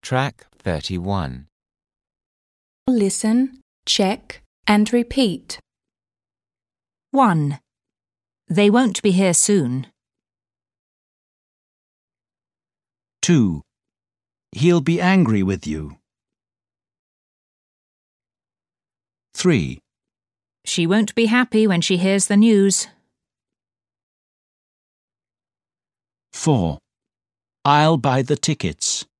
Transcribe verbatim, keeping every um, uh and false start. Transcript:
Track thirty-one. Listen, check and repeat. one. They won't be here soon. two. He'll be angry with you. three. She won't be happy when she hears the news. four. I'll buy the tickets.